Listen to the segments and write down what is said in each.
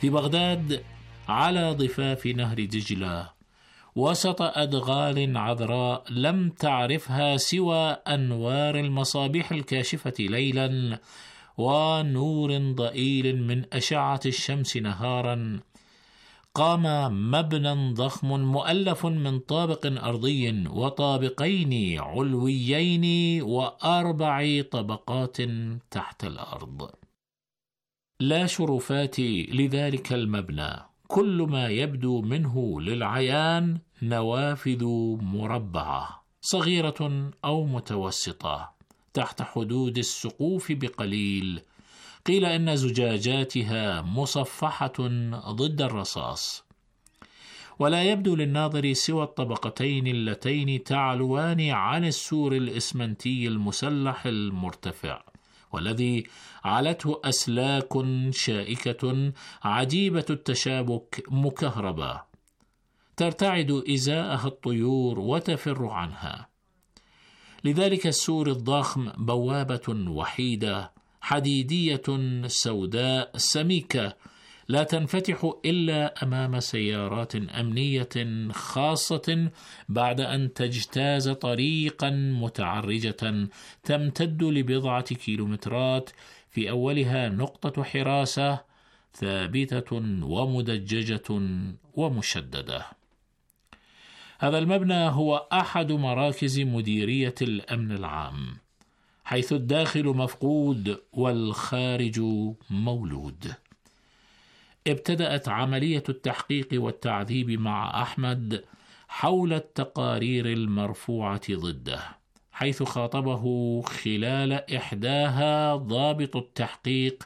في بغداد على ضفاف نهر دجلة، وسط أدغال عذراء لم تعرفها سوى أنوار المصابيح الكاشفة ليلا ونور ضئيل من أشعة الشمس نهارا، قام مبنى ضخم مؤلف من طابق أرضي وطابقين علويين و4 طبقات تحت الأرض. لا شرفات لذلك المبنى، كل ما يبدو منه للعيان نوافذ مربعة صغيرة أو متوسطة تحت حدود السقوف بقليل، قيل إن زجاجاتها مصفحة ضد الرصاص، ولا يبدو للناظر سوى الطبقتين اللتين تعلوان عن السور الإسمنتي المسلح المرتفع، والذي علته أسلاك شائكة عجيبة التشابك مكهربة ترتعد إزاءها الطيور وتفر عنها. لذلك السور الضخم بوابة وحيدة حديدية سوداء سميكة لا تنفتح إلا أمام سيارات أمنية خاصة بعد أن تجتاز طريقا متعرجة تمتد ل1 كيلومترات، في أولها نقطة حراسة ثابتة ومدججة ومشددة. هذا المبنى هو أحد مراكز مديرية الأمن العام، حيث الداخل مفقود والخارج مولود. ابتدأت عملية التحقيق والتعذيب مع أحمد حول التقارير المرفوعة ضده، حيث خاطبه خلال إحداها ضابط التحقيق: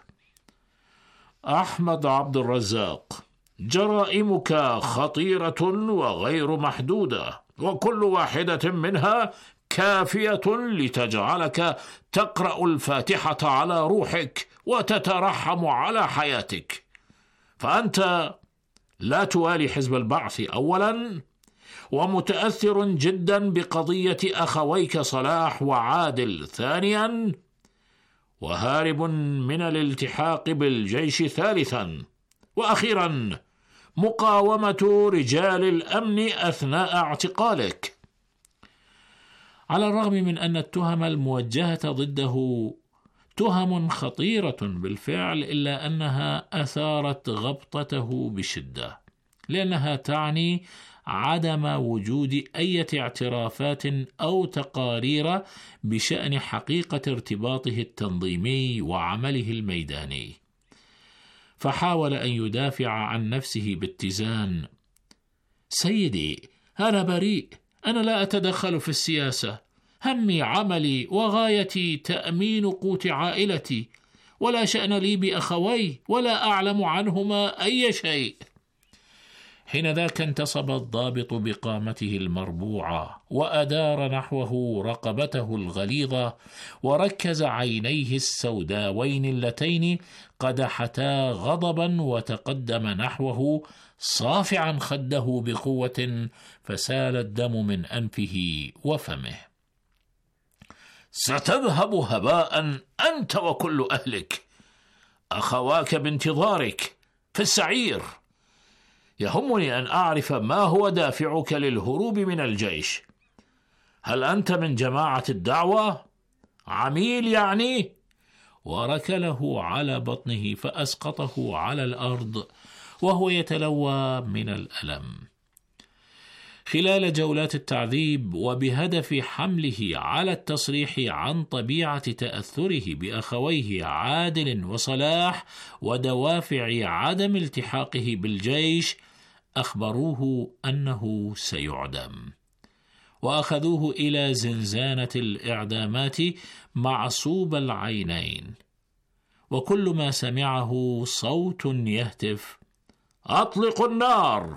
أحمد عبد الرزاق، جرائمك خطيرة وغير محدودة، وكل واحدة منها كافية لتجعلك تقرأ الفاتحة على روحك وتترحم على حياتك. فأنت لا توالي حزب البعث أولا، ومتأثر جدا بقضية أخويك صلاح وعادل ثانيا، وهارب من الالتحاق بالجيش ثالثا، وأخيرا مقاومة رجال الأمن أثناء اعتقالك. على الرغم من أن التهم الموجهة ضده تهم خطيرة بالفعل، إلا أنها أثارت غبطته بشدة، لأنها تعني عدم وجود أي اعترافات أو تقارير بشأن حقيقة ارتباطه التنظيمي وعمله الميداني. فحاول أن يدافع عن نفسه باتزان: سيدي، أنا بريء، أنا لا أتدخل في السياسة، همي عملي وغايتي تأمين قوت عائلتي، ولا شأن لي بأخوي ولا أعلم عنهما أي شيء. حينذاك انتصب الضابط بقامته المربوعة وأدار نحوه رقبته الغليظة، وركز عينيه السوداوين اللتين قدحتا غضبا، وتقدم نحوه صافعا خده بقوة، فسال الدم من أنفه وفمه. ستذهب هباء أنت وكل أهلك، أخواك بانتظارك في السعير. يهمني أن أعرف ما هو دافعك للهروب من الجيش. هل أنت من جماعة الدعوة؟ عميل يعني؟ وركله على بطنه فأسقطه على الأرض وهو يتلوى من الألم. خلال جولات التعذيب وبهدف حمله على التصريح عن طبيعة تأثره بأخويه عادل وصلاح ودوافع عدم التحاقه بالجيش، أخبروه أنه سيعدم، وأخذوه إلى زنزانة الإعدامات معصوب العينين، وكل ما سمعه صوت يهتف: أطلقوا النار!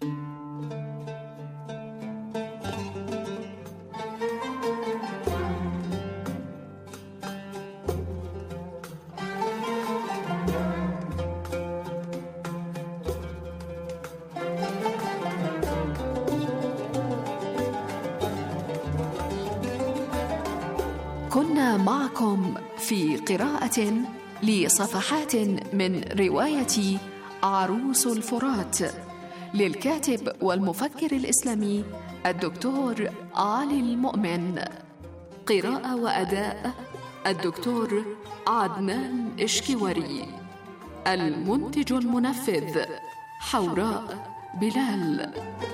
كنا معكم في قراءة لصفحات من رواية عروس الفرات للكاتب والمفكر الإسلامي الدكتور علي المؤمن. قراءة وأداء الدكتور عدنان إشكواري. المنتج المنفذ حوراء بلال.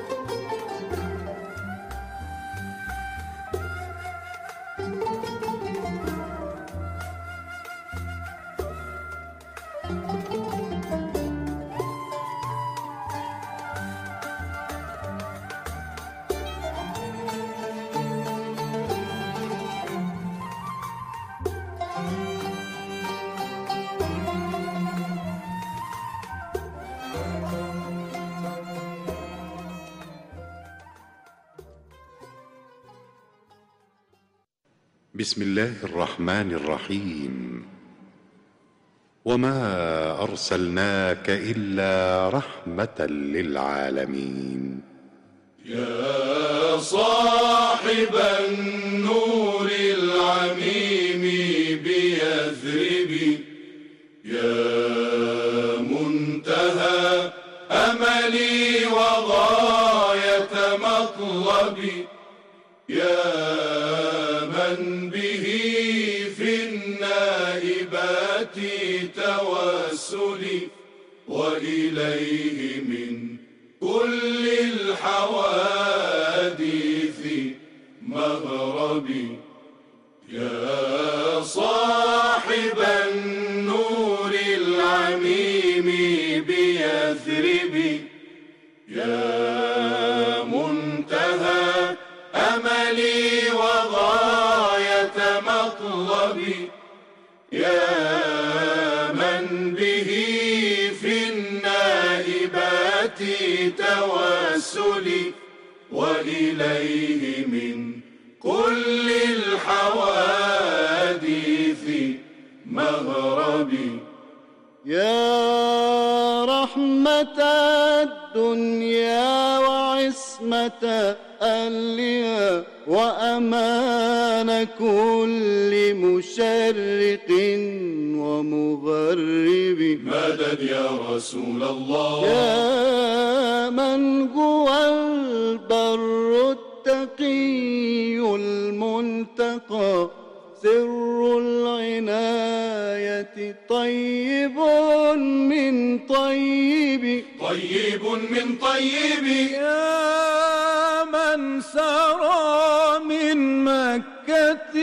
بسم الله الرحمن الرحيم. وما أرسلناك إلا رحمة للعالمين. يا صاحب النور العميم بيثرب، يا منتهى أملي وغاية مطلبي، يا من به في النائبات توسلي، وإليه من كل الحوادث مغربي. يا صاحب النور العميم بيثرب، يا منتهى أملي وغاية مطلبي، يا من به في النائبات توسلي، وإليه من كل الحوادث مغربي. يا رحمة الدنيا وعصمة أهلها وأمان كل مشرق ومغرب، مدد يا رسول الله. يا من هو البر التقي المنتقى، سر العناية طيب من طيب، طيب من طيب. يا من سرى من مكة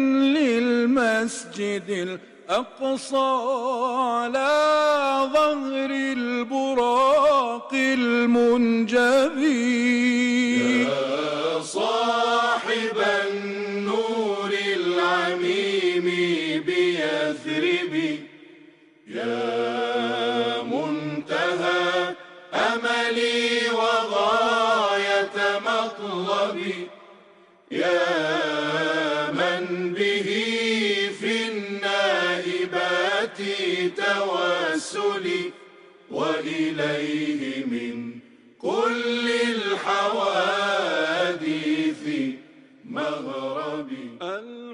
للمسجد الأقصى على ظهر البراق المنجبي، يا صاحب النور العميم بيثرب، يا منتهى أملي وغاية مطلبي، يا من به في النائبات توسلي، وإليه من كل الحوادث مغربي.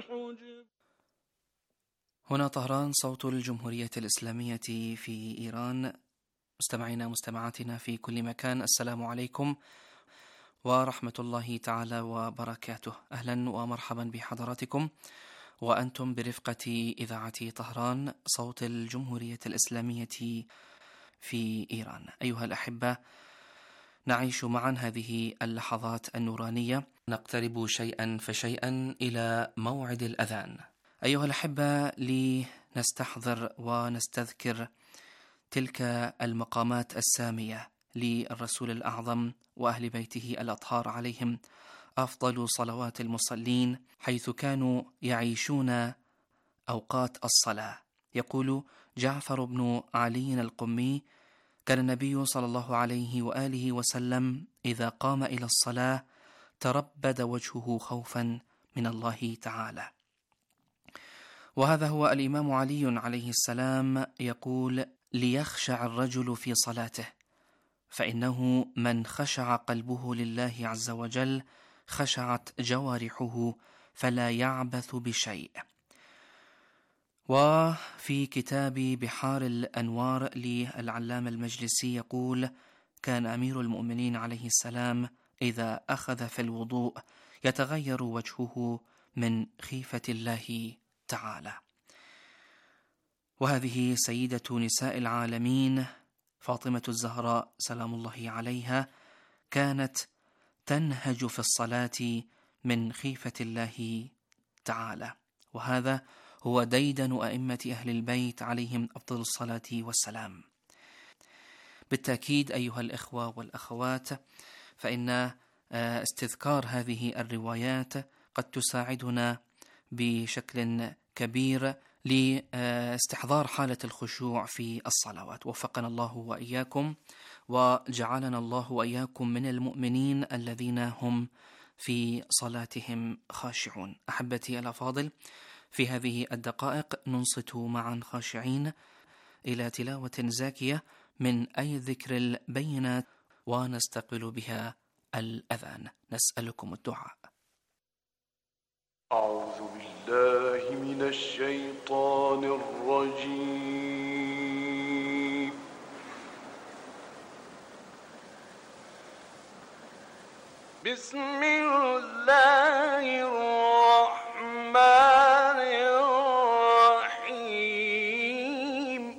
هنا طهران، صوت الجمهورية الإسلامية في إيران. مستمعينا مستمعاتنا في كل مكان، السلام عليكم ورحمة الله تعالى وبركاته. أهلا ومرحبا بحضراتكم وأنتم برفقة إذاعة طهران، صوت الجمهورية الإسلامية في إيران. أيها الأحبة، نعيش معا هذه اللحظات النورانية، نقترب شيئا فشيئا إلى موعد الأذان. أيها الأحبة، لنستحضر ونستذكر تلك المقامات السامية للرسول الأعظم وأهل بيته الأطهار عليهم أفضل صلوات المصلين، حيث كانوا يعيشون أوقات الصلاة. يقول جعفر بن علي القمي: كان النبي صلى الله عليه وآله وسلم إذا قام إلى الصلاة تربد وجهه خوفا من الله تعالى. وهذا هو الإمام علي عليه السلام يقول: ليخشع الرجل في صلاته، فإنه من خشع قلبه لله عز وجل خشعت جوارحه، فلا يعبث بشيء. وفي كتاب بحار الأنوار للعلامة المجلسي يقول: كان أمير المؤمنين عليه السلام إذا أخذ في الوضوء يتغير وجهه من خيفة الله تعالى. وهذه سيدة نساء العالمين فاطمة الزهراء سلام الله عليها كانت تنهج في الصلاة من خيفة الله تعالى، وهذا هو ديدن أئمة أهل البيت عليهم أفضل الصلاة والسلام. بالتأكيد أيها الإخوة والأخوات، فإن استذكار هذه الروايات قد تساعدنا بشكل كبير لاستحضار حالة الخشوع في الصلوات. وفقنا الله وإياكم، وجعلنا الله وإياكم من المؤمنين الذين هم في صلاتهم خاشعون. أحبتي الأفاضل، في هذه الدقائق ننصت معا خاشعين إلى تلاوة زاكية من أي ذكر البينات ونستقبل بها الأذان. نسألكم الدعاء. أعوذ بالله من الشيطان الرجيم. بسم الله الرحمن الرحيم.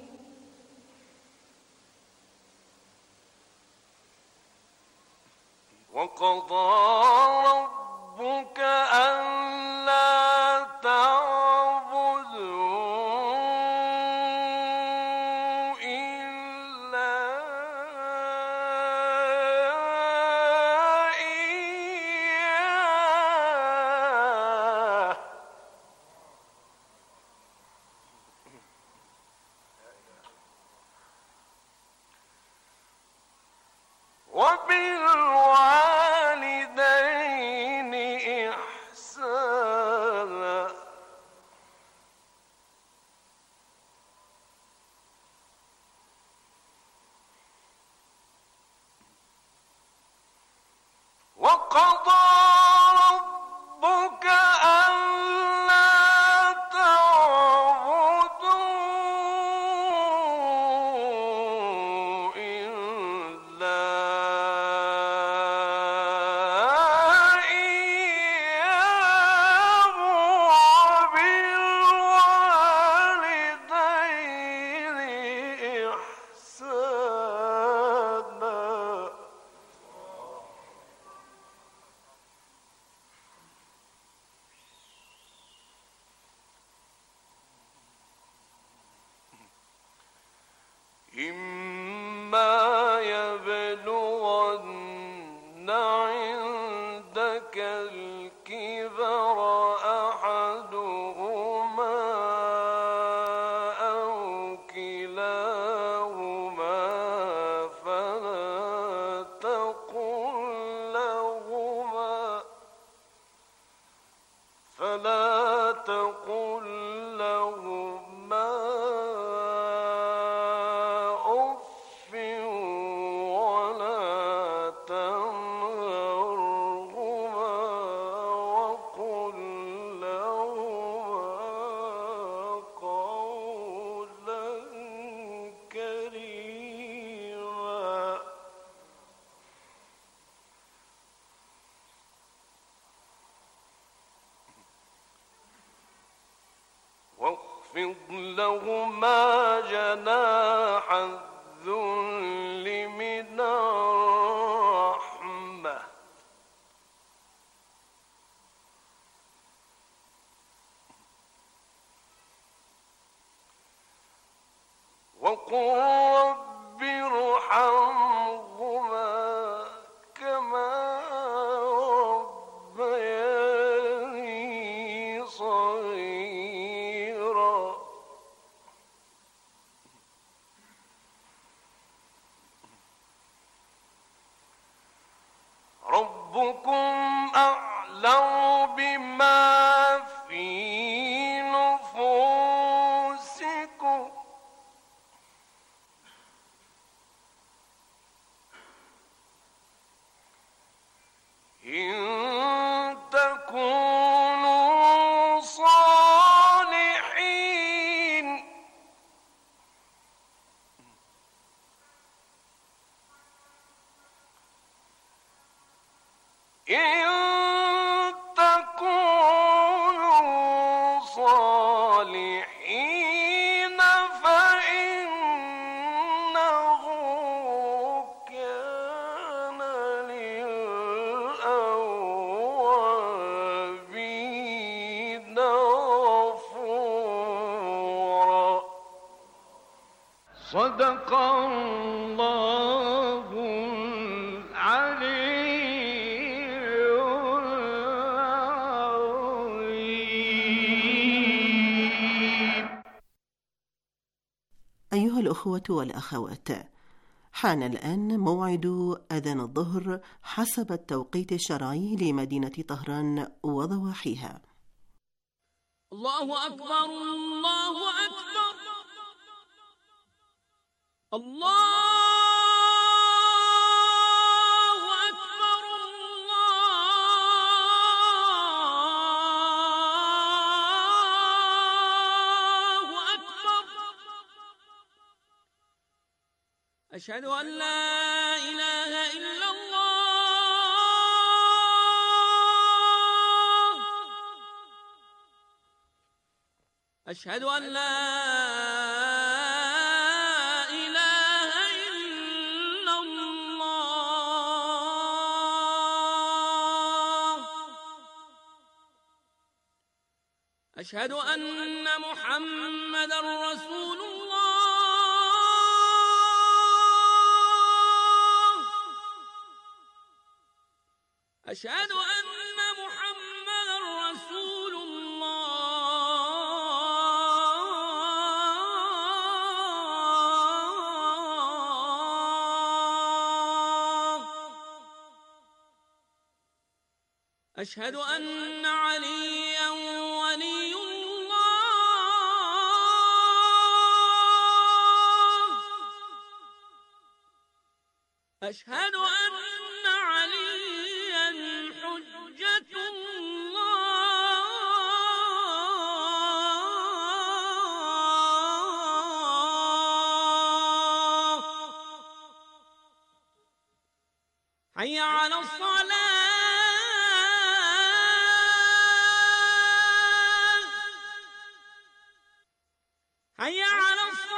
وقضى ربك ألا تعبدوا إلا إياه وبالوالدين إحسانا وقضى ربك ألا تعبدوا إلا إياه وبالوالدين إحسانا. إما يبلغن عندك الكبر أحدهما أو كلاهما فلا تقل لهما أف ولا تنهرهما وقل لهما قولا كريما. واخفض لهما جناح الذل من الرحمة وقل رب ارحمهما كما ربياني صغيرا. ربكم أعلم بما في نفوسكم إن تكونوا صالحين إن تكونوا صالحين فإنه كان للأوابين غفورا. صدق الله العلي العظيم. أيها الأخوة والأخوات، حان الآن موعد أذان الظهر حسب التوقيت الشرعي لمدينة طهران وضواحيها. الله أكبر الله أكبر الله أكبر الله أكبر. أشهد أن لا إله إلا الله. أشهد أن لا إله إلا الله. أشهد أن محمدًا رسول الله. أشهد أن محمدًا رسول الله. أشهد أن عليًّا ولي الله. أشهد أن عليًّا حجة الله. حي على الصلاة. حي على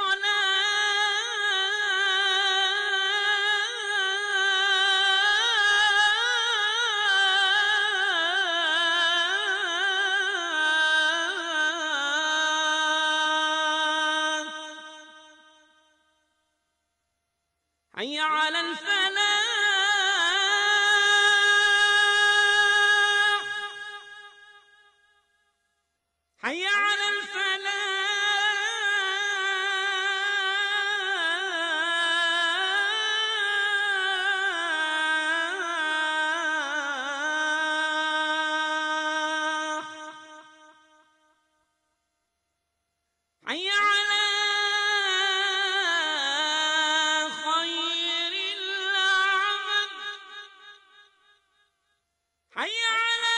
الصلاة. حي على الفلاح. حي على الفلاح. حي على خير العمل. حي على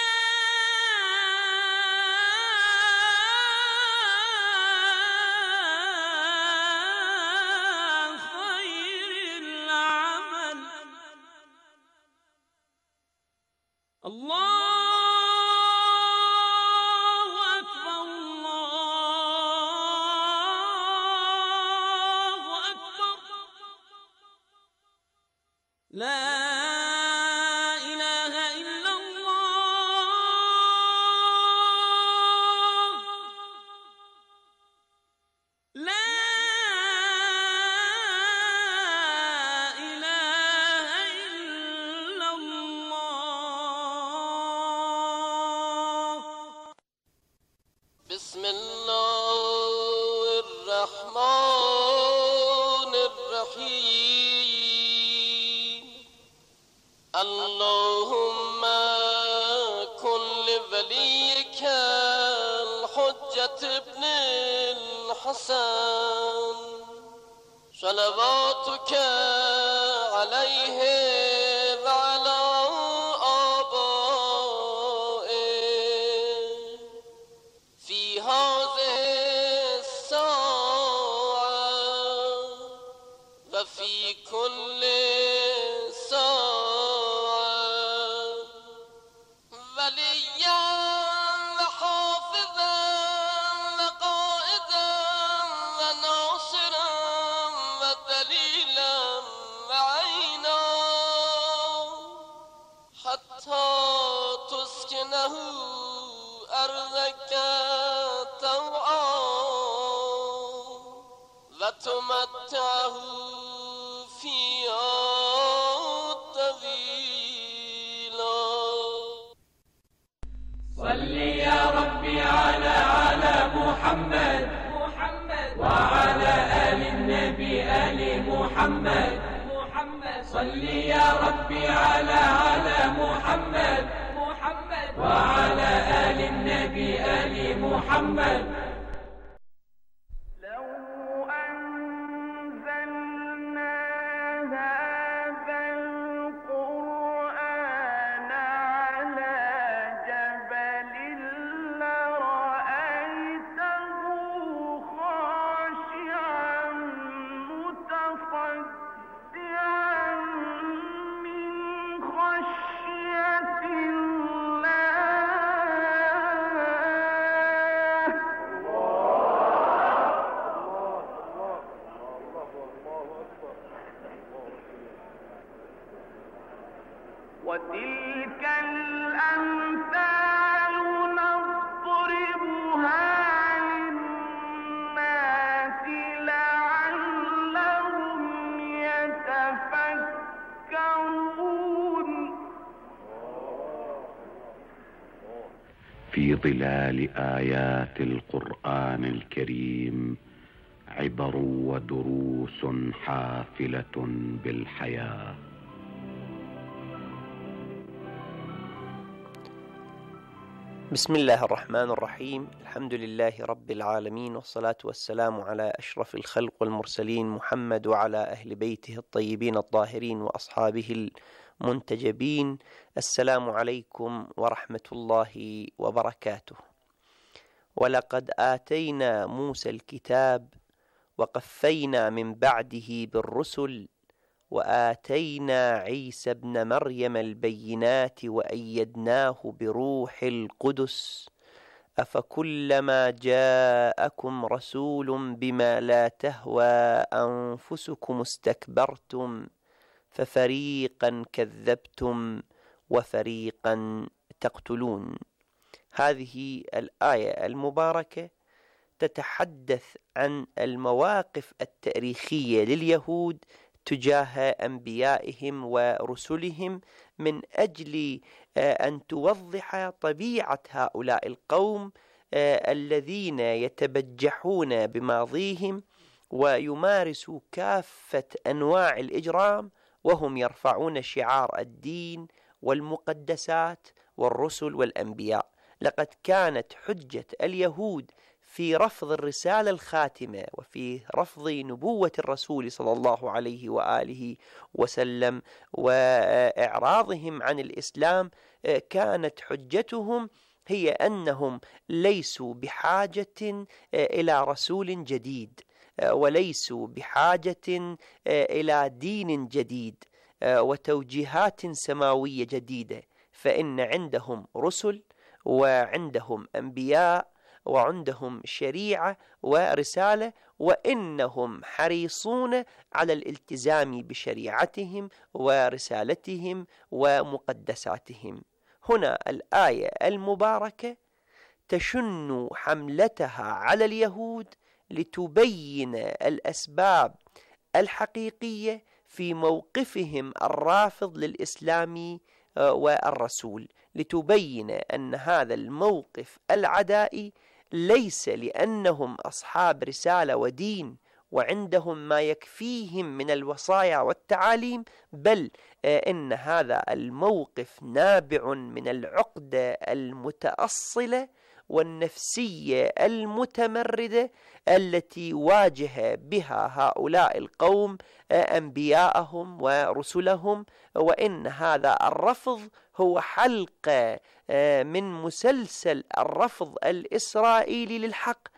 خير العمل. الله أكبر الله أكبر. لا إله إلا الله. لا إله إلا الله. بسم الله الرحمن الرحيم. اللهم كن لوليك الحجة ابن الحسن صلواتك عليه وعلى آبائه في هذه الساعة وفي كل ساعة تسكنه أرضك طوعا وتمتعه فيها طويلا. صل يا ربي على محمد وعلى آل النبي آل محمد. صل يا ربي على محمد وعلى آل النبي آل محمد. وتلك الأمثال نضربها للناس لعلهم يتفكرون. في ظلال آيات القرآن الكريم عبر ودروس حافلة بالحياة. بسم الله الرحمن الرحيم. الحمد لله رب العالمين، والصلاة والسلام على أشرف الخلق والمرسلين محمد وعلى أهل بيته الطيبين الطاهرين وأصحابه المنتجبين. السلام عليكم ورحمة الله وبركاته. ولقد آتينا موسى الكتاب وقفينا من بعده بالرسل وآتينا عيسى ابن مريم البينات وأيدناه بروح القدس أفكلما جاءكم رسول بما لا تهوى أنفسكم استكبرتم ففريقا كذبتم وفريقا تقتلون. هذه الآية المباركة تتحدث عن المواقف التاريخية لليهود تجاه أنبيائهم ورسلهم من أجل أن توضح طبيعة هؤلاء القوم الذين يتبجحون بماضيهم ويمارسوا كافة أنواع الإجرام وهم يرفعون شعار الدين والمقدسات والرسل والأنبياء. لقد كانت حجة اليهود في رفض الرسالة الخاتمة وفي رفض نبوة الرسول صلى الله عليه وآله وسلم وإعراضهم عن الإسلام، كانت حجتهم هي أنهم ليسوا بحاجة إلى رسول جديد وليسوا بحاجة إلى دين جديد وتوجيهات سماوية جديدة، فإن عندهم رسل وعندهم أنبياء وعندهم شريعة ورسالة، وإنهم حريصون على الالتزام بشريعتهم ورسالتهم ومقدساتهم. هنا الآية المباركة تشن حملتها على اليهود لتبين الأسباب الحقيقية في موقفهم الرافض للإسلام والرسول، لتبين أن هذا الموقف العدائي ليس لأنهم أصحاب رسالة ودين وعندهم ما يكفيهم من الوصايا والتعاليم، بل إن هذا الموقف نابع من العقدة المتأصلة والنفسية المتمردة التي واجه بها هؤلاء القوم أنبياءهم ورسلهم، وإن هذا الرفض هو حلقة من مسلسل الرفض الإسرائيلي للحق،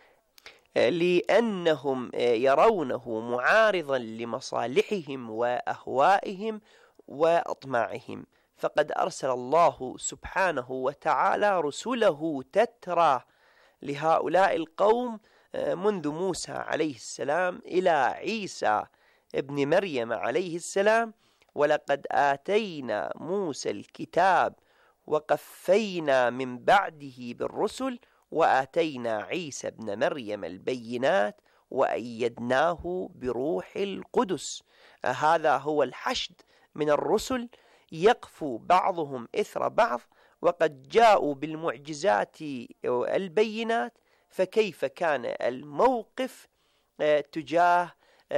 لأنهم يرونه معارضا لمصالحهم وأهوائهم وأطماعهم. فقد أرسل الله سبحانه وتعالى رسله تترى لهؤلاء القوم منذ موسى عليه السلام إلى عيسى ابن مريم عليه السلام. ولقد آتينا موسى الكتاب وقفينا من بعده بالرسل وآتينا عيسى ابن مريم البينات وأيدناه بروح القدس. هذا هو الحشد من الرسل، يقفو بعضهم إثر بعض وقد جاءوا بالمعجزات البينات. فكيف كان الموقف تجاه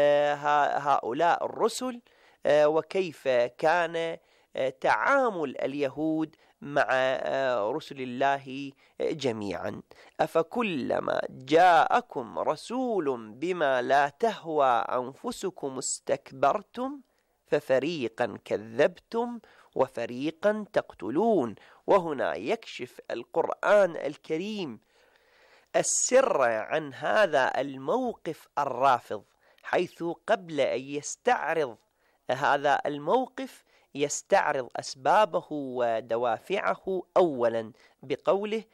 هؤلاء الرسل، وكيف كان تعامل اليهود مع رسل الله جميعا؟ أفكلما جاءكم رسول بما لا تهوى أنفسكم استكبرتم ففريقا كذبتم وفريقا تقتلون. وهنا يكشف القرآن الكريم السر عن هذا الموقف الرافض، حيث قبل أن يستعرض هذا الموقف يستعرض أسبابه ودوافعه أولا بقوله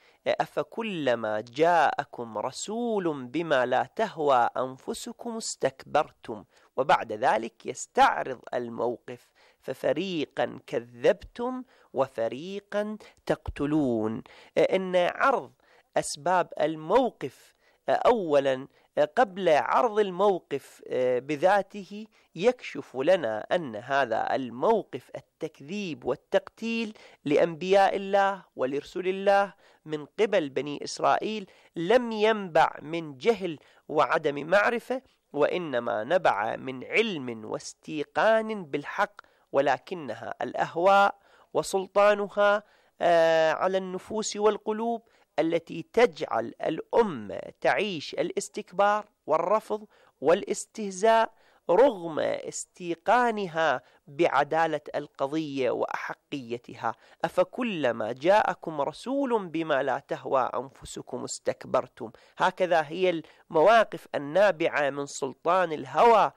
أفكلما جاءكم رسول بما لا تهوى أنفسكم استكبرتم، وبعد ذلك يستعرض الموقف ففريقا كذبتم وفريقا تقتلون. إن عرض أسباب الموقف أولا قبل عرض الموقف بذاته يكشف لنا أن هذا الموقف التكذيب والتقتيل لأنبياء الله ولرسل الله من قبل بني إسرائيل لم ينبع من جهل وعدم معرفة، وإنما نبع من علم واستيقان بالحق، ولكنها الأهواء وسلطانها على النفوس والقلوب التي تجعل الأمة تعيش الاستكبار والرفض والاستهزاء رغم استيقانها بعدالة القضية وأحقيتها. أفكلما جاءكم رسول بما لا تهوى أنفسكم استكبرتم. هكذا هي المواقف النابعة من سلطان الهوى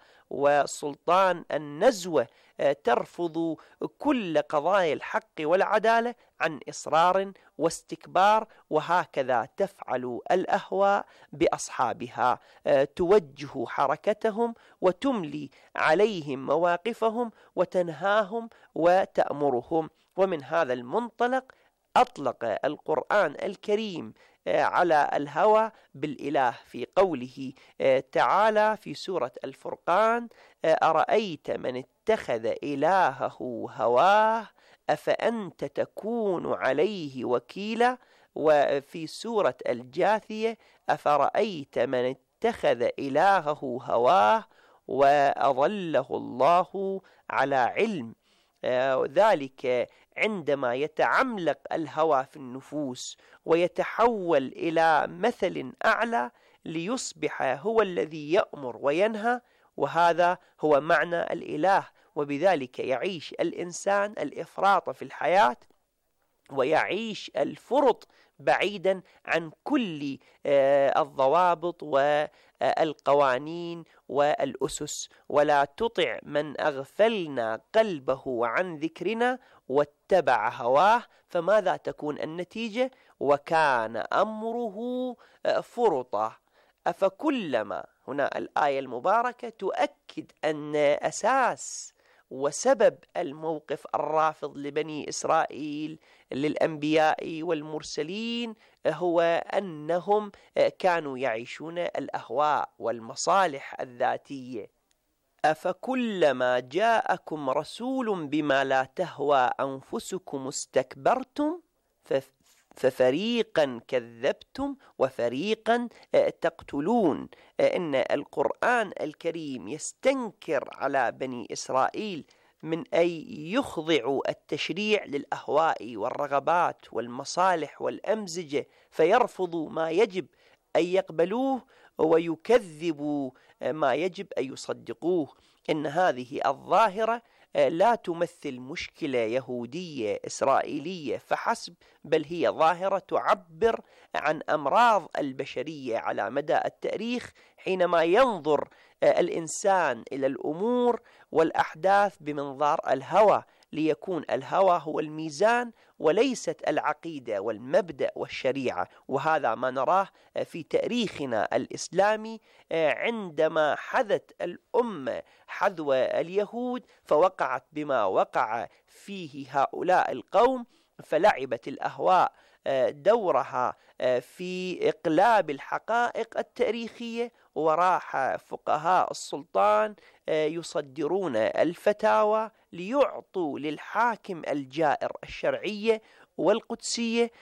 وسلطان النزوة، ترفض كل قضايا الحق والعدالة عن إصرار واستكبار، وهكذا تفعل الأهواء بأصحابها، توجه حركتهم وتملي عليهم مواقفهم وتنهاهم وتأمرهم. ومن هذا المنطلق أطلق القرآن الكريم على الهوى بالإله في قوله تعالى في سورة الفرقان أرأيت من اتخذ إلهه هواه أفأنت تكون عليه وكيلا. وفي سورة الجاثية أفرأيت من اتخذ إلهه هواه وأضله الله على علم. ذلك عندما يتعملق الهوى في النفوس ويتحول إلى مثل أعلى ليصبح هو الذي يأمر وينهى، وهذا هو معنى الإله. وبذلك يعيش الإنسان الإفراط في الحياة ويعيش الفرط بعيدا عن كل الضوابط والقوانين والأسس. ولا تطع من أغفلنا قلبه عن ذكرنا واتبع هواه، فماذا تكون النتيجة؟ وكان أمره فرطا. أفكلما، هنا الآية المباركة تؤكد أن أساس وسبب الموقف الرافض لبني إسرائيل للأنبياء والمرسلين هو أنهم كانوا يعيشون الأهواء والمصالح الذاتية. أفكلما جاءكم رسول بما لا تهوى أنفسكم استكبرتم ففريقا كذبتم وفريقا تقتلون. إن القرآن الكريم يستنكر على بني إسرائيل من أن يخضعوا التشريع للأهواء والرغبات والمصالح والأمزجة، فيرفضوا ما يجب أن يقبلوه ويكذبوا ما يجب أن يصدقوه. إن هذه الظاهرة لا تمثل مشكلة يهودية إسرائيلية فحسب، بل هي ظاهرة تعبر عن أمراض البشرية على مدى التاريخ، حينما ينظر الإنسان إلى الأمور والأحداث بمنظار الهوى، ليكون الهوى هو الميزان وليست العقيدة والمبدأ والشريعة. وهذا ما نراه في تاريخنا الإسلامي عندما حذت الأمة حذو اليهود فوقعت بما وقع فيه هؤلاء القوم، فلعبت الأهواء دورها في إقلاب الحقائق التاريخية، وراح فقهاء السلطان يصدرون الفتاوى ليعطوا للحاكم الجائر الشرعية والقدسية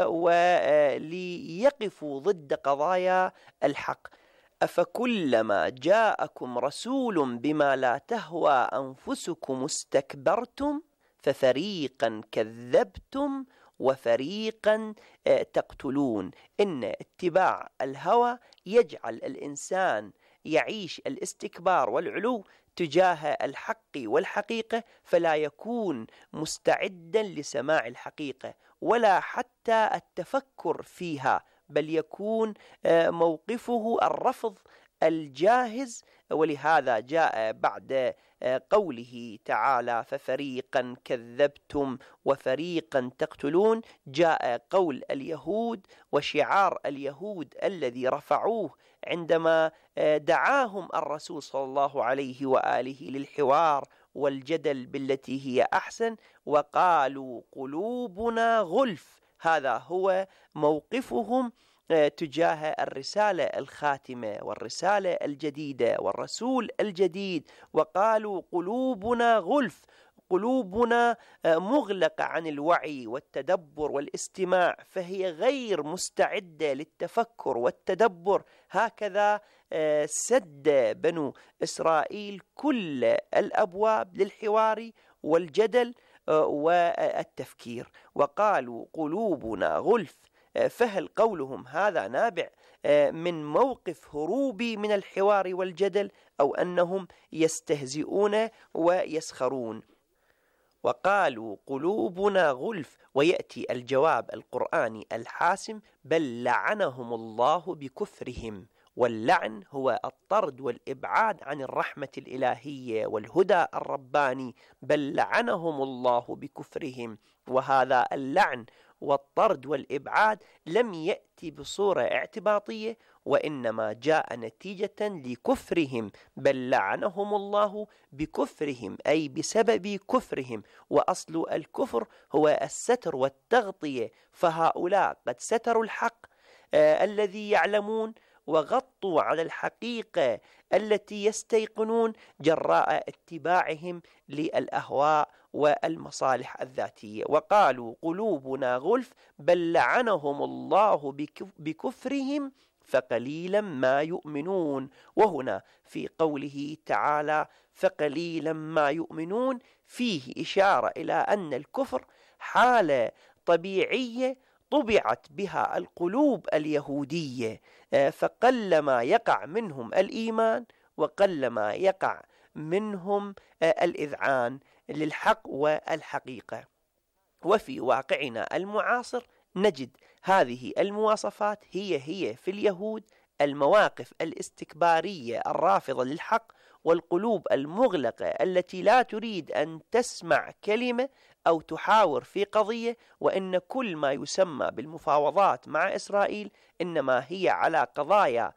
وليقفوا ضد قضايا الحق. أفكلما جاءكم رسول بما لا تهوى أنفسكم استكبرتم ففريقا كذبتم وفريقا تقتلون. إن اتباع الهوى يجعل الإنسان يعيش الاستكبار والعلو تجاه الحق والحقيقة، فلا يكون مستعدا لسماع الحقيقة ولا حتى التفكر فيها، بل يكون موقفه الرفض الجاهز. ولهذا جاء بعد قوله تعالى ففريقا كذبتم وفريقا تقتلون جاء قول اليهود وشعار اليهود الذي رفعوه عندما دعاهم الرسول صلى الله عليه وآله للحوار والجدل بالتي هي أحسن، وقالوا قلوبنا غلف. هذا هو موقفهم تجاه الرسالة الخاتمة والرسالة الجديدة والرسول الجديد. وقالوا قلوبنا غلف، قلوبنا مغلقة عن الوعي والتدبر والاستماع، فهي غير مستعدة للتفكر والتدبر. هكذا سد بنو إسرائيل كل الأبواب للحوار والجدل والتفكير. وقالوا قلوبنا غلف، فهل قولهم هذا نابع من موقف هروبي من الحوار والجدل، أو أنهم يستهزئون ويسخرون؟ وقالوا قلوبنا غلف، ويأتي الجواب القرآني الحاسم بل لعنهم الله بكفرهم. واللعن هو الطرد والإبعاد عن الرحمة الإلهية والهدى الرباني، بل لعنهم الله بكفرهم. وهذا اللعن والطرد والإبعاد لم يأتي بصورة اعتباطية، وإنما جاء نتيجة لكفرهم، بل لعنهم الله بكفرهم أي بسبب كفرهم. وأصل الكفر هو الستر والتغطية، فهؤلاء قد ستروا الحق الذي يعلمون وغطوا على الحقيقة التي يستيقنون جراء اتباعهم للأهواء والمصالح الذاتية. وقالوا قلوبنا غلف بل لعنهم الله بكفرهم فقليلا ما يؤمنون. وهنا في قوله تعالى فقليلا ما يؤمنون فيه إشارة إلى أن الكفر حالة طبيعية طبعت بها القلوب اليهودية، فقلما يقع منهم الإيمان وقلما يقع منهم الإذعان للحق والحقيقة. وفي واقعنا المعاصر نجد هذه المواصفات هي في اليهود المواقف الاستكبارية الرافضة للحق، والقلوب المغلقة التي لا تريد أن تسمع كلمة أو تحاور في قضية، وإن كل ما يسمى بالمفاوضات مع إسرائيل إنما هي على قضايا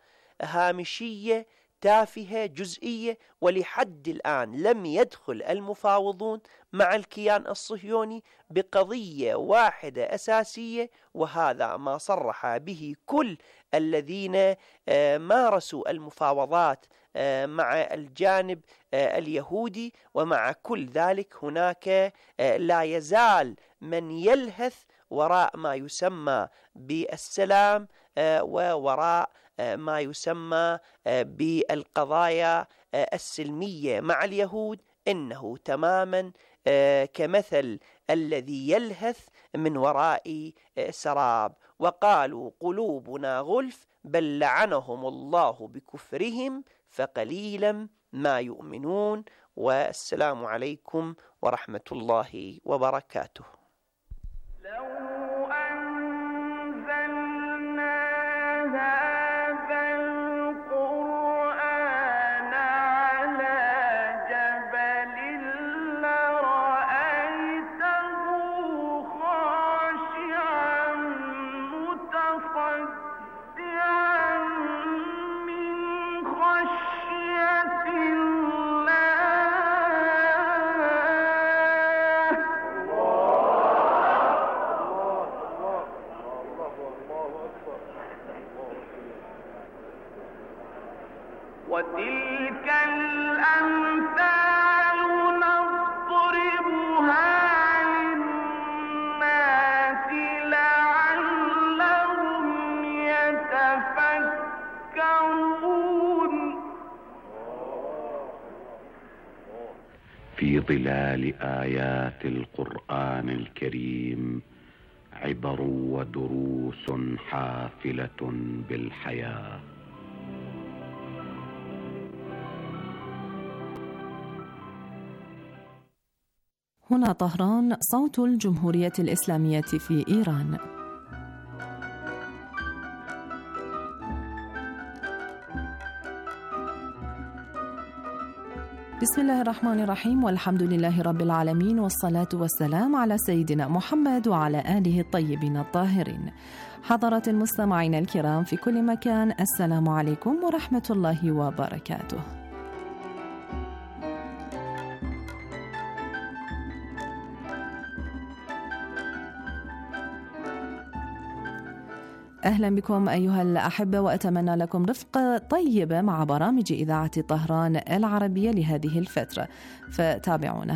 هامشية تافهة جزئية. ولحد الآن لم يدخل المفاوضون مع الكيان الصهيوني بقضية واحدة أساسية، وهذا ما صرح به كل الذين مارسوا المفاوضات مع الجانب اليهودي. ومع كل ذلك هناك لا يزال من يلهث وراء ما يسمى بالسلام ووراء ما يسمى بالقضايا السلمية مع اليهود، إنه تماما كمثل الذي يلهث من وراء سراب. وقالوا قلوبنا غلف بل لعنهم الله بكفرهم فقليلا ما يؤمنون. والسلام عليكم ورحمة الله وبركاته. الله وتلك الأمثال نضربها للناس لعلهم يتفكرون. في ظلال آيات القرآن الكريم عبر ودروس حافلة بالحياة. هنا طهران، صوت الجمهورية الإسلامية في إيران. بسم الله الرحمن الرحيم، والحمد لله رب العالمين، والصلاة والسلام على سيدنا محمد وعلى آله الطيبين الطاهرين. حضرات المستمعين الكرام في كل مكان، السلام عليكم ورحمة الله وبركاته. أهلا بكم أيها الأحبة، وأتمنى لكم رفقة طيبة مع برامج إذاعة طهران العربية لهذه الفترة، فتابعونا.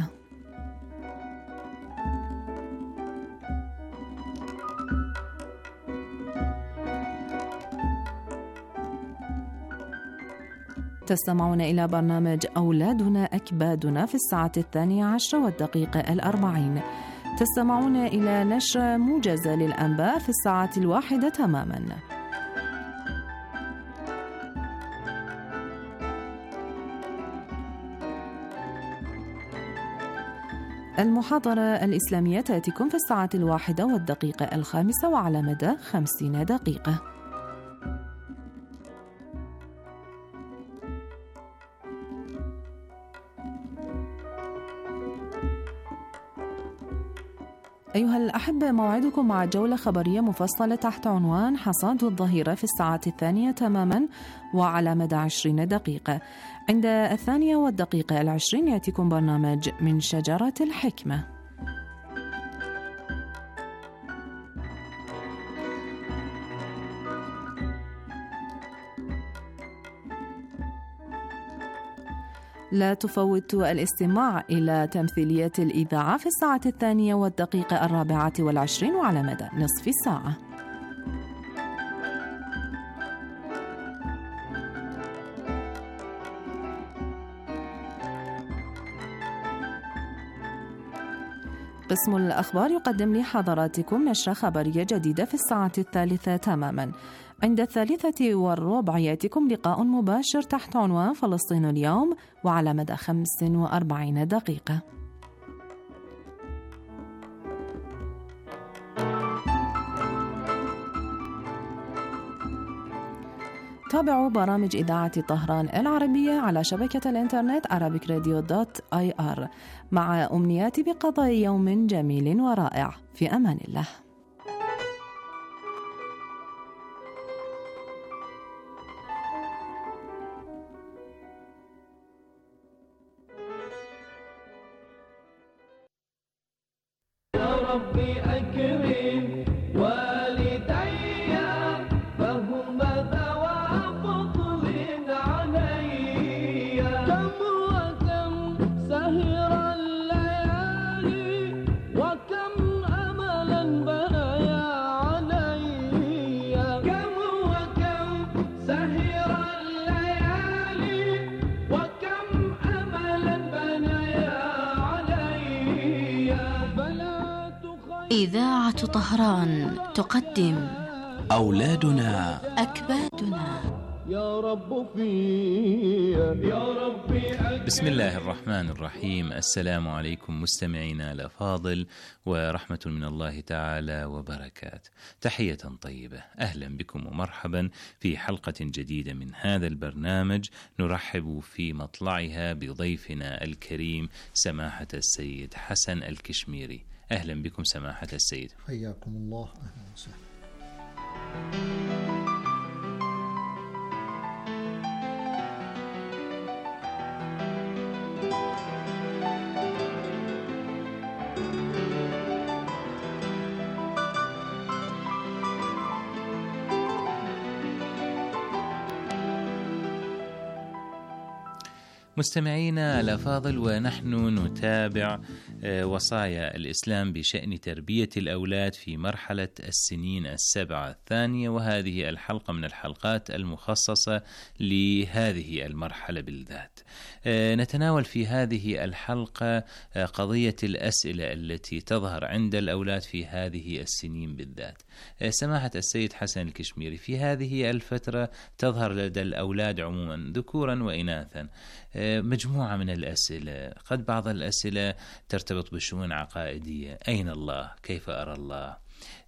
تستمعون إلى برنامج أولادنا أكبادنا في الساعة 12:40. تستمعون إلى نشرة موجزة للأنباء في الساعة 1 تماما. المحاضرة الإسلامية تأتيكم في الساعة 1:05 وعلى مدى 50 دقيقة. أيها الأحبة، موعدكم مع جولة خبرية مفصلة تحت عنوان حصاد الظهيرة في الساعة 2 تماما وعلى مدى 20 دقيقة. عند 2:20 يأتيكم برنامج من شجرة الحكمة. لا تفوتوا الاستماع إلى تمثيلية الإذاعة في الساعة 2:24 وعلى مدى نصف ساعة. قسم الأخبار يقدم لحضراتكم نشرة خبرية جديدة في الساعة 3 تماما. عند 3:15 يأتيكم لقاء مباشر تحت عنوان فلسطين اليوم وعلى مدى 45 دقيقة. تابعوا برامج إذاعة طهران العربية على شبكة الإنترنت arabicradio.ir مع أمنياتي بقضاء يوم جميل ورائع. في أمان الله. يا ربي أكرم والدي فهم ذوى فضل علي. كم وكم سهر الليالي وكم أملا بنايا علي. كم وكم سهر الليالي وكم أملا بنايا علي. إذاعة طهران تقدم أولادنا أكبادنا. يا رب يا ربي. بسم الله الرحمن الرحيم. السلام عليكم مستمعينا الأفاضل، ورحمة من الله تعالى وبركاته. تحية طيبة، أهلا بكم ومرحبا في حلقة جديدة من هذا البرنامج. نرحب في مطلعها بضيفنا الكريم سماحة السيد حسن الكشميري. أهلا بكم سماحة السيد. حياكم الله. أهلا وسهلا. مستمعينا الأفاضل، ونحن نتابع وصايا الإسلام بشأن تربية الأولاد في مرحلة السنين السبعة الثانية، وهذه الحلقة من الحلقات المخصصة لهذه المرحلة بالذات. نتناول في هذه الحلقة قضية الأسئلة التي تظهر عند الأولاد في هذه السنين بالذات. سماحة السيد حسن الكشميري، في هذه الفترة تظهر لدى الأولاد عموما ذكورا وإناثا مجموعة من الأسئلة، قد بعض الأسئلة ترتبط بشؤون عقائدية: أين الله؟ كيف أرى الله؟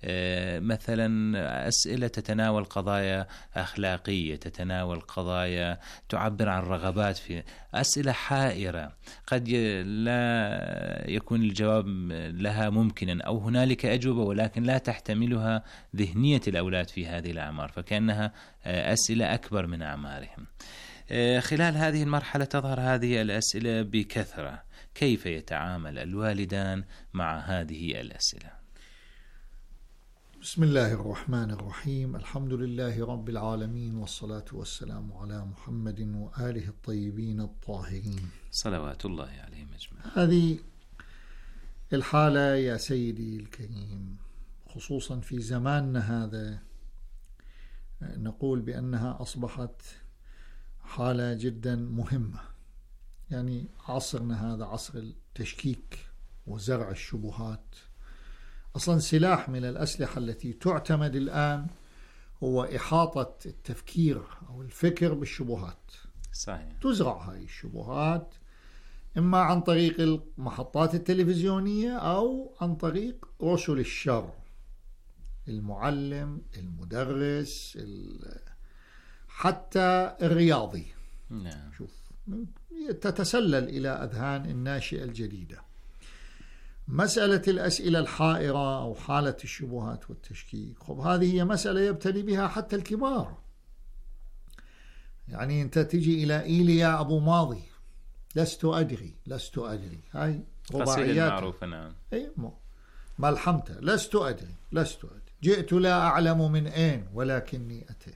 مثلا أسئلة تتناول قضايا أخلاقية، تتناول قضايا تعبر عن رغبات، في أسئلة حائرة قد لا يكون الجواب لها ممكنا، أو هنالك أجوبة ولكن لا تحتملها ذهنية الأولاد في هذه الأعمار، فكأنها أسئلة أكبر من أعمارهم. خلال هذه المرحلة تظهر هذه الأسئلة بكثرة. كيف يتعامل الوالدان مع هذه الأسئلة؟ بسم الله الرحمن الرحيم. الحمد لله رب العالمين، والصلاة والسلام على محمد وآله الطيبين الطاهرين صلوات الله عليهم أجمعين. هذه الحالة يا سيدي الكريم، خصوصا في زماننا هذا، نقول بأنها أصبحت حالة جدا مهمة. يعني عصرنا هذا عصر التشكيك وزرع الشبهات. أصلا سلاح من الأسلحة التي تعتمد الآن هو إحاطة التفكير أو الفكر بالشبهات. صحيح. تزرع هاي الشبهات إما عن طريق المحطات التلفزيونية أو عن طريق رسل الشر، المعلم، المدرس، حتى الرياضي. نعم. شوف، تتسلل إلى أذهان الناشئة الجديدة. مسألة الأسئلة الحائرة أو حالة الشبهات والتشكيك، هذه هي مسألة يبتلي بها حتى الكبار. يعني أنت تجي إلى إيليا أبو ماضي: لست أدري هاي رباعيات معروفة. نعم. أي ملحمته: لست أدري جئت لا أعلم من أين ولكني أتيت.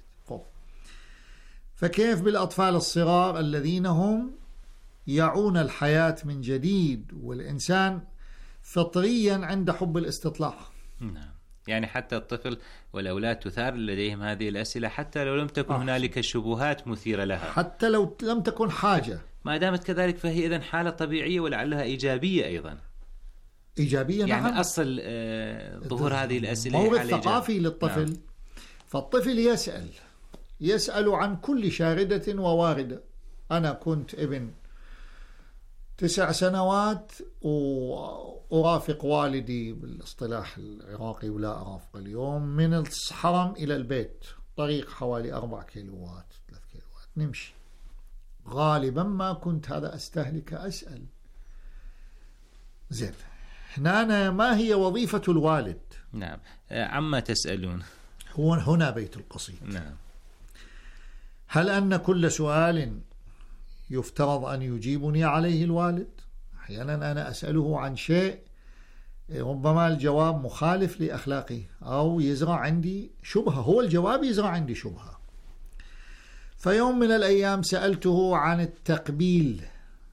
فكيف بالأطفال الصغار الذين هم يعون الحياة من جديد، والإنسان فطريا عند حب الاستطلاع. نعم. يعني حتى الطفل والأولاد تثار لديهم هذه الأسئلة حتى لو لم تكن هنالك شبهات مثيرة لها، حتى لو لم تكن حاجة. ما دامت كذلك فهي إذن حالة طبيعية ولعلها إيجابية أيضا. إيجابية، يعني نعم. أصل ظهور هذه الأسئلة مورد ثقافي للطفل. نعم. فالطفل يسأل عن كل شاردة وواردة. أنا كنت ابن 9 سنوات وأرافق والدي بالاصطلاح العراقي ولا أرافق اليوم من الحرم إلى البيت، طريق حوالي 4 كيلوات 3 كيلوات نمشي. غالبا ما كنت هذا أستهلك أسأل. زين، هنا ما هي وظيفة الوالد؟ نعم. عما تسألون. هو هنا بيت القصيد. نعم. هل أن كل سؤال يفترض أن يجيبني عليه الوالد؟ أحيانا أنا أسأله عن شيء ربما الجواب مخالف لأخلاقي أو يزرع عندي شبهة، هو الجواب يزرع عندي شبهة. فيوم من الأيام سألته عن التقبيل،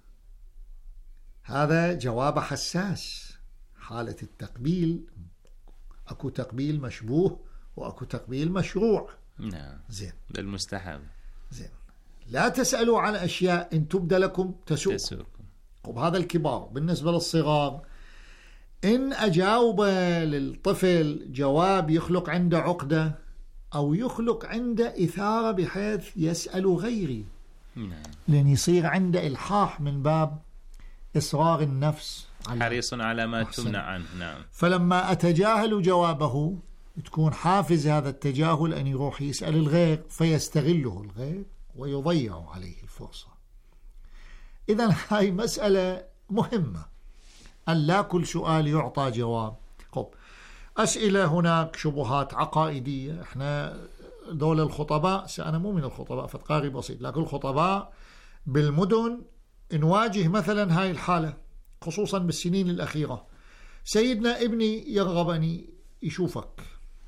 هذا جواب حساس. حالة التقبيل، أكو تقبيل مشبوه وأكو تقبيل مشروع. نعم. زين، بالمستحب. زين، لا تسألوا عن أشياء إن تبد لكم تسؤكم. هذا الكبار. بالنسبة للصغار، إن أجاوب للطفل جواب يخلق عنده عقدة أو يخلق عنده إثارة بحيث يسأل غيري، لأن يصير عنده إلحاح من باب إصرار النفس، حريص على ما تمنع عنه. نعم. فلما أتجاهل جوابه تكون حافز هذا التجاهل أن يروح يسأل الغير فيستغله الغير ويضيع عليه الفرصة. إذن هاي مسألة مهمة، أن لا كل سؤال يعطى جواب. أسئلة هناك شبهات عقائدية. إحنا دول الخطباء، أنا مو من الخطباء فتقاري بسيط، لكن الخطباء بالمدن نواجه مثلا هاي الحالة خصوصا بالسنين الأخيرة. سيدنا ابني يرغب أن يشوفك،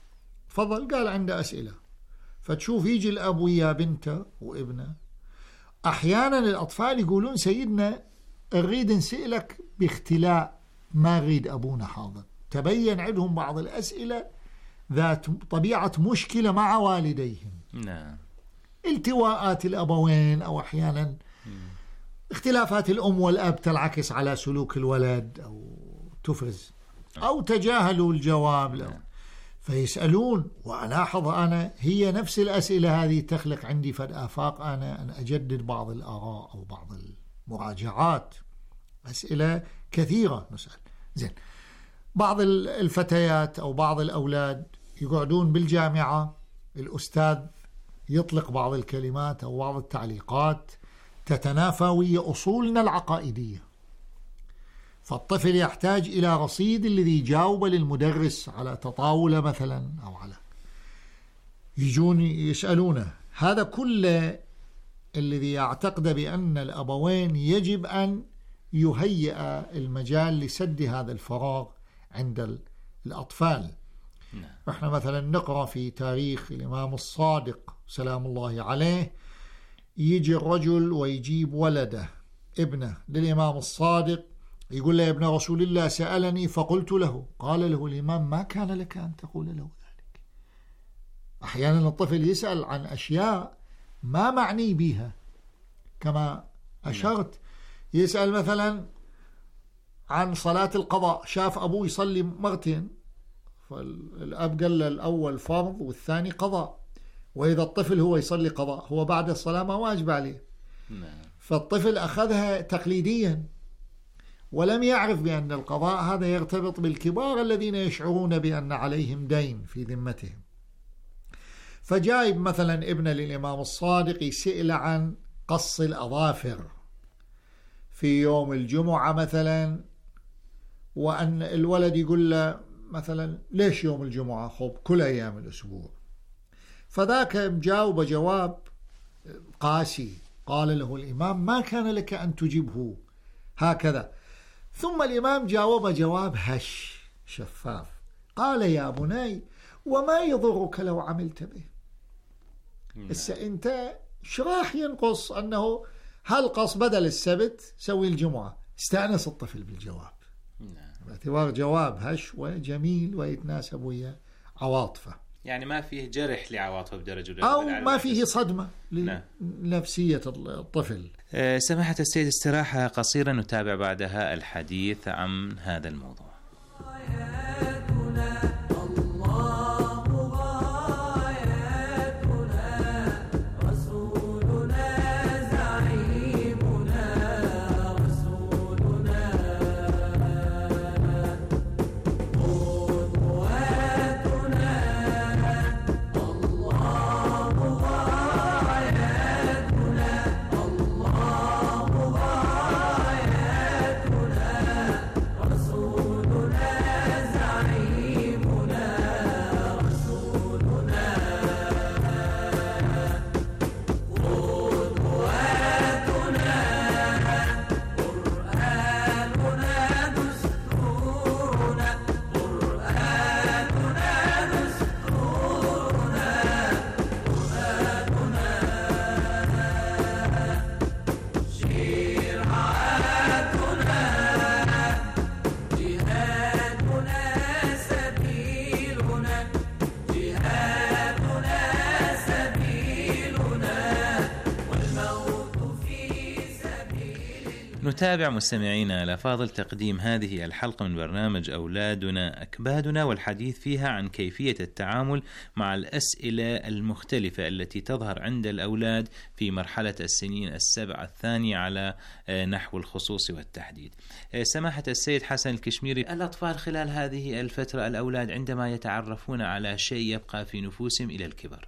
فضل، قال عنده أسئلة. فتشوف يجي الأب ويا بنته وابنه، أحيانا الأطفال يقولون سيدنا نريد نسألك باختلاء، ما نريد أبونا حاضر. تبين عندهم بعض الأسئلة ذات طبيعة مشكلة مع والديهم. نعم. التواءات الأبوين، أو أحيانا اختلافات الأم والأب تنعكس على سلوك الولد أو تفرز، أو تجاهلوا الجواب له فيسألون. وألاحظ أنا هي نفس الأسئلة هذه تخلق عندي فد آفاق أنا أن أجدد بعض الآراء أو بعض المراجعات. أسئلة كثيرة نسأل. زين، بعض الفتيات أو بعض الأولاد يقعدون بالجامعة، الأستاذ يطلق بعض الكلمات أو بعض التعليقات تتنافى ويا أصولنا العقائدية، فالطفل يحتاج إلى رصيد الذي يجاوب للمدرس على تطاولة مثلا، أو على يجون يسألونه. هذا كله الذي يعتقد بأن الأبوين يجب أن يهيئ المجال لسد هذا الفراغ عند الأطفال. احنا مثلا نقرأ في تاريخ الإمام الصادق سلام الله عليه، يجي الرجل ويجيب ولده ابنه للإمام الصادق، يقول له: يا ابن رسول الله سألني فقلت له. قال له الإمام: ما كان لك أن تقول له ذلك. أحيانا الطفل يسأل عن أشياء ما معني بها، كما أشرت يسأل مثلا عن صلاة القضاء، شاف أبوه يصلي مرتين، فالأب قال له الأول فرض والثاني قضاء، وإذا الطفل هو يصلي قضاء هو بعد الصلاة ما واجب عليه. فالطفل أخذها تقليديا ولم يعرف بأن القضاء هذا يرتبط بالكبار الذين يشعرون بأن عليهم دين في ذمتهم. فجايب مثلا ابن للإمام الصادق يسأل عن قص الأظافر في يوم الجمعة مثلا، وأن الولد يقول له مثلا: ليش يوم الجمعة؟ خب كل أيام الأسبوع. فذاك مجاوب جواب قاسي، قال له الإمام: ما كان لك أن تجيبه هكذا. ثم الإمام جاوب جواب هش شفاف، قال: يا بني، وما يضرك لو عملت به؟ هسه أنت شراح ينقص أنه هالقص بدل السبت سوي الجمعة. استأنس الطفل بالجواب باعتبار جواب هش وجميل ويتناسب ويا عواطفه، يعني ما فيه جرح لعواطفه بدرجة، أو ما فيه صدمة لنفسية الطفل. سماحة السيد، استراحة قصيرة نتابع بعدها الحديث عن هذا الموضوع. نتابع مستمعينا الأفاضل تقديم هذه الحلقة من برنامج أولادنا أكبادنا، والحديث فيها عن كيفية التعامل مع الأسئلة المختلفة التي تظهر عند الأولاد في مرحلة السنين السبع الثانية على نحو الخصوص والتحديد. سماحة السيد حسن الكشميري، الأطفال خلال هذه الفترة، الأولاد عندما يتعرفون على شيء يبقى في نفوسهم إلى الكبر،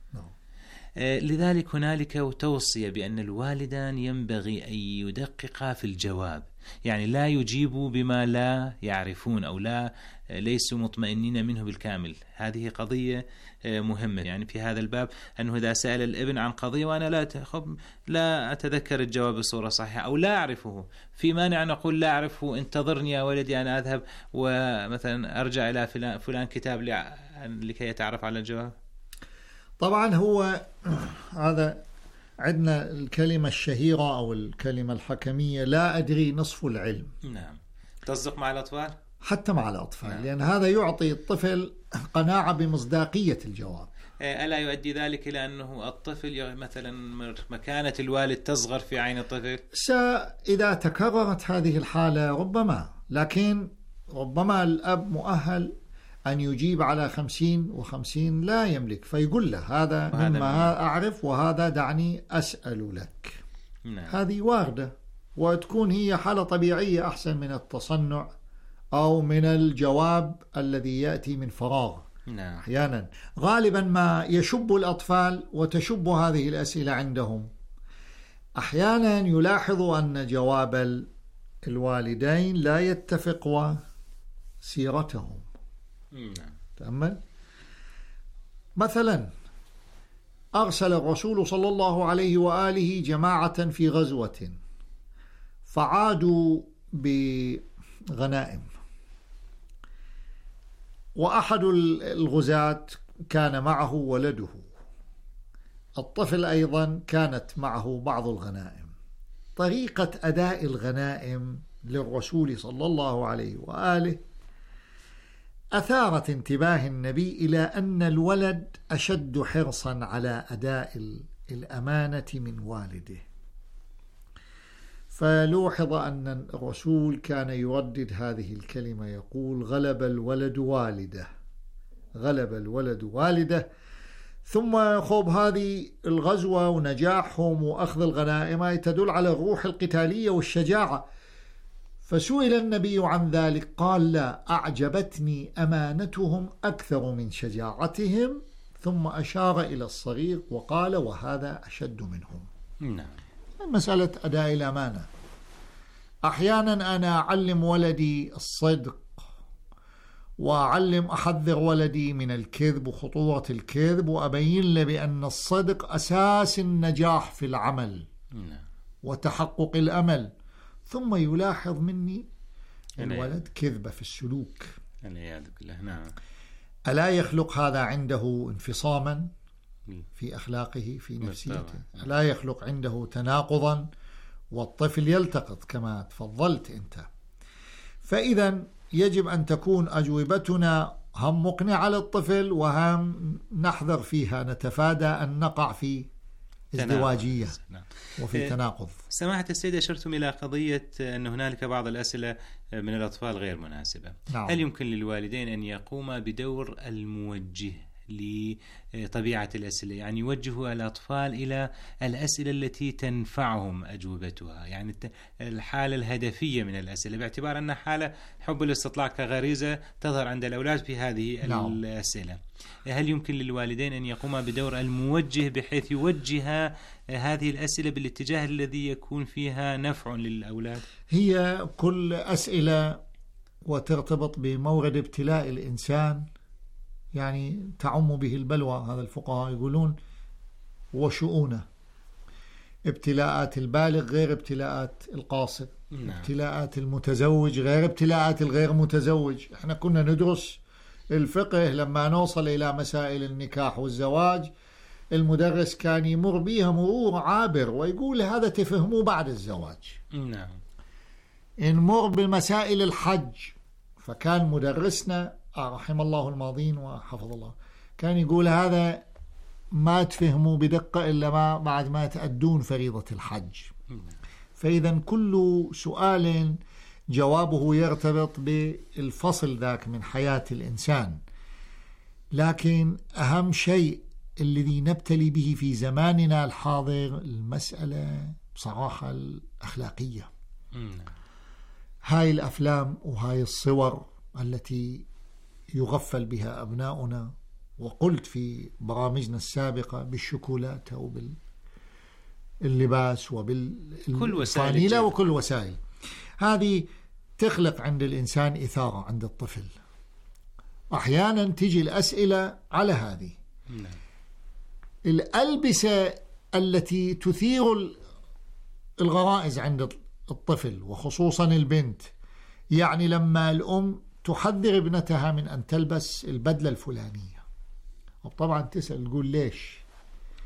لذلك هنالك توصية بأن الوالدان ينبغي أن يدققا في الجواب، يعني لا يجيبوا بما لا يعرفون أو ليسوا مطمئنين منه بالكامل. هذه قضية مهمة يعني في هذا الباب، أنه إذا سأل الابن عن قضية وأنا لا أتذكر الجواب بصورة صحيحة أو لا أعرفه، في مانع أن أقول لا أعرفه، انتظرني يا ولدي أنا أذهب ومثلا أرجع إلى فلان كتاب لكي يتعرف على الجواب. طبعا هو هذا عندنا الكلمة الشهيرة أو الكلمة الحكمية: لا أدري نصف العلم. نعم. تصدق مع الأطفال؟ حتى مع الأطفال. نعم. لأن هذا يعطي الطفل قناعة بمصداقية الجواب. ألا يؤدي ذلك إلى أنه الطفل مثلا مكانة الوالد تصغر في عين الطفل؟ إذا تكررت هذه الحالة ربما، لكن ربما الأب مؤهل أن يجيب على 50 و50 لا يملك، فيقول له هذا مما أعرف وهذا دعني أسأل لك. نعم. هذه واردة، وتكون هي حالة طبيعية أحسن من التصنع أو من الجواب الذي يأتي من فراغ. نعم. أحيانا غالبا ما يشب الأطفال وتشب هذه الأسئلة عندهم. أحيانا يلاحظ أن جواب الوالدين لا يتفق وسيرتهم. تأمل مثلا: أرسل الرسول صلى الله عليه وآله جماعة في غزوة فعادوا بغنائم، وأحد الغزاة كان معه ولده، الطفل أيضا كانت معه بعض الغنائم. طريقة أداء الغنائم للرسول صلى الله عليه وآله أثارت انتباه النبي إلى أن الولد أشد حرصا على أداء الأمانة من والده، فلوحظ أن الرسول كان يردد هذه الكلمة، يقول: غلب الولد والده، غلب الولد والده. ثم خب هذه الغزوة ونجاحهم وأخذ الغنائم تدل على الروح القتالية والشجاعة. فسئل النبي عن ذلك قال: لا، أعجبتني أمانتهم أكثر من شجاعتهم. ثم أشار إلى الصغير وقال: وهذا أشد منهم. نعم. مسألة أداء الأمانة. أحيانا أنا أعلم ولدي الصدق، وأعلم أحذر ولدي من الكذب وخطورة الكذب، وأبين له بأن الصدق أساس النجاح في العمل وتحقق الأمل. ثم يلاحظ مني الولد كذبة في السلوك. نعم. ألا يخلق هذا عنده انفصاما في أخلاقه في نفسيته؟ ألا يخلق عنده تناقضا؟ والطفل يلتقط كما تفضلت أنت. فإذا يجب أن تكون أجوبتنا هم مقنعة للطفل وهم نحذر فيها، نتفادى أن نقع في ازدواجية وفي تناقض. سماحة السيد، أشرتم إلى قضية أن هنالك بعض الأسئلة من الأطفال غير مناسبة. نعم. هل يمكن للوالدين أن يقوم بدور الموجه لطبيعة الأسئلة؟ يعني يوجهوا الأطفال إلى الأسئلة التي تنفعهم أجوبتها، يعني الحالة الهدفية من الأسئلة، باعتبار أن حالة حب الاستطلاع كغريزة تظهر عند الأولاد في هذه الأسئلة. هل يمكن للوالدين أن يقوم بدور الموجه بحيث يوجه هذه الأسئلة بالاتجاه الذي يكون فيها نفع للأولاد؟ هي كل أسئلة وترتبط بمورد ابتلاء الإنسان، يعني تعم به البلوى. هذا الفقهاء يقولون وشؤونه، ابتلاءات البالغ غير ابتلاءات القاصر. ابتلاءات المتزوج غير ابتلاءات الغير متزوج. احنا كنا ندرس الفقه لما نوصل إلى مسائل النكاح والزواج، المدرس كان يمر بيها مرور عابر ويقول هذا تفهموه بعد الزواج. نعم. نمر بمسائل الحج، فكان مدرسنا رحم الله الماضين وحفظ الله كان يقول هذا ما تفهموا بدقة إلا بعد ما تأدون فريضة الحج. فإذا كل سؤال جوابه يرتبط بالفصل ذاك من حياة الإنسان، لكن أهم شيء الذي نبتلي به في زماننا الحاضر المسألة بصراحة الأخلاقية. هاي الأفلام وهاي الصور التي يغفل بها أبناؤنا، وقلت في برامجنا السابقة بالشوكولاتة وباللباس وبالفانيلا وكل وسائل، هذه تخلق عند الإنسان إثارة عند الطفل. أحيانا تجي الأسئلة على هذه الألبسة التي تثير الغرائز عند الطفل وخصوصا البنت. يعني لما الأم تحذر ابنتها من أن تلبس البدلة الفلانية، وطبعا تسأل تقول ليش؟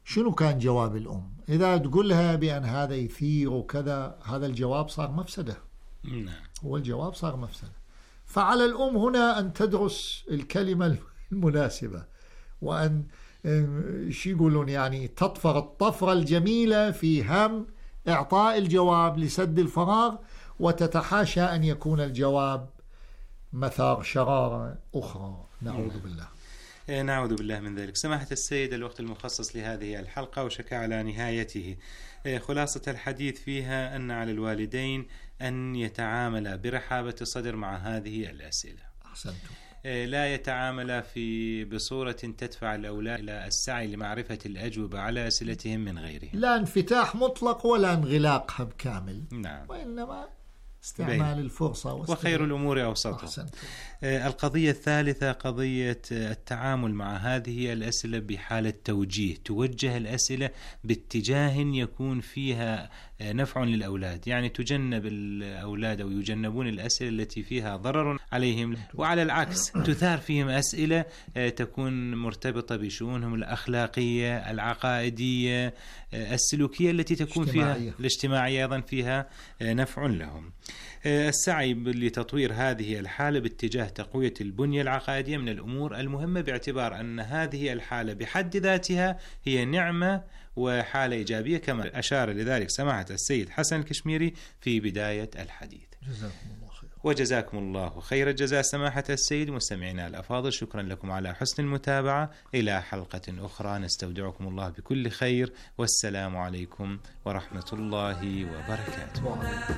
شنو كان جواب الأم؟ إذا تقولها بأن هذا يثير وكذا، هذا الجواب صار مفسدة. هو الجواب صار مفسدة. فعلى الأم هنا أن تدرس الكلمة المناسبة، وأن شو يقولون يعني تطفر الطفرة الجميلة في هم إعطاء الجواب لسد الفراغ، وتتحاشى أن يكون الجواب مثار شرارة أخرى. نعوذ بالله. نعوذ بالله من ذلك. سماحة السيد، الوقت المخصص لهذه الحلقة وشك على نهايته. خلاصة الحديث فيها أن على الوالدين أن يتعاملا برحابة الصدر مع هذه الأسئلة. أحسنتم. لا يتعامل بصورة تدفع الأولاد إلى السعي لمعرفة الأجوبة على أسئلتهم من غيرهم. لا انفتاح مطلق ولا انغلاق كامل. نعم. وإنما استعمال الفرصة وخير الأمور أوسطها. القضية الثالثة قضية التعامل مع هذه الأسئلة بحالة توجيه. توجه الأسئلة باتجاه يكون فيها نفع للأولاد، يعني تجنب الأولاد أو يجنبون الأسئلة التي فيها ضرر عليهم، وعلى العكس تثار فيهم أسئلة تكون مرتبطة بشؤونهم الأخلاقية، العقائدية، السلوكية التي تكون فيها الاجتماعية أيضا فيها نفع لهم. السعي لتطوير هذه الحالة باتجاه تقوية البنية العقائدية من الأمور المهمة، باعتبار أن هذه الحالة بحد ذاتها هي نعمة وحالة إيجابية، كما أشار لذلك سماحة السيد حسن الكشميري في بداية الحديث. جزاكم الله خير. وجزاكم الله خير الجزاء سماحة السيد. مستمعينا الأفاضل، شكرا لكم على حسن المتابعة. إلى حلقة أخرى نستودعكم الله بكل خير، والسلام عليكم ورحمة الله وبركاته.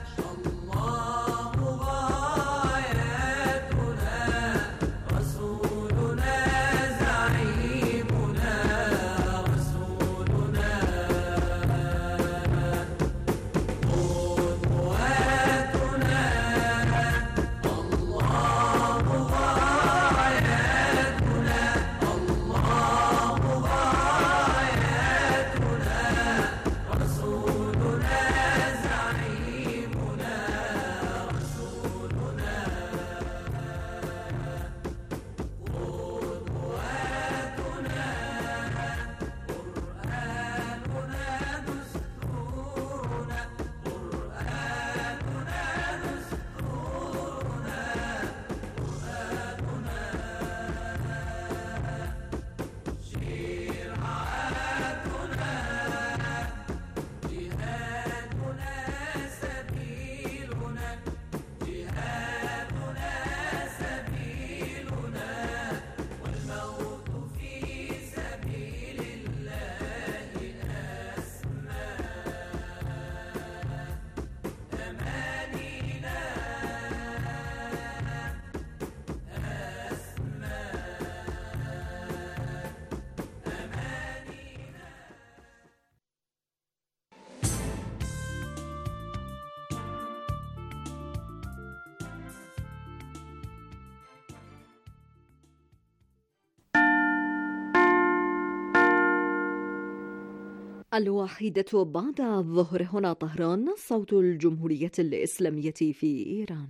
الواحدة بعد الظهر، هنا طهران، صوت الجمهورية الإسلامية في إيران.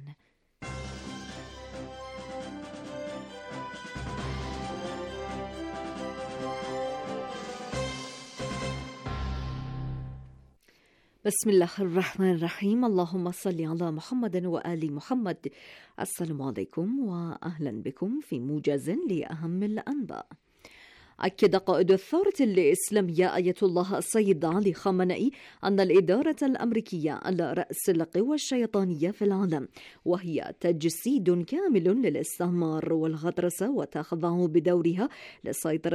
بسم الله الرحمن الرحيم. اللهم صل على محمد وآل محمد. السلام عليكم وأهلا بكم في موجز لأهم الأنباء. أكد قائد الثورة الإسلامية آية الله السيد علي خامنئي أن الإدارة الأمريكية على رأس القوى الشيطانية في العالم، وهي تجسيد كامل للاستعمار والغطرسة، وتخضع بدورها للسيطرة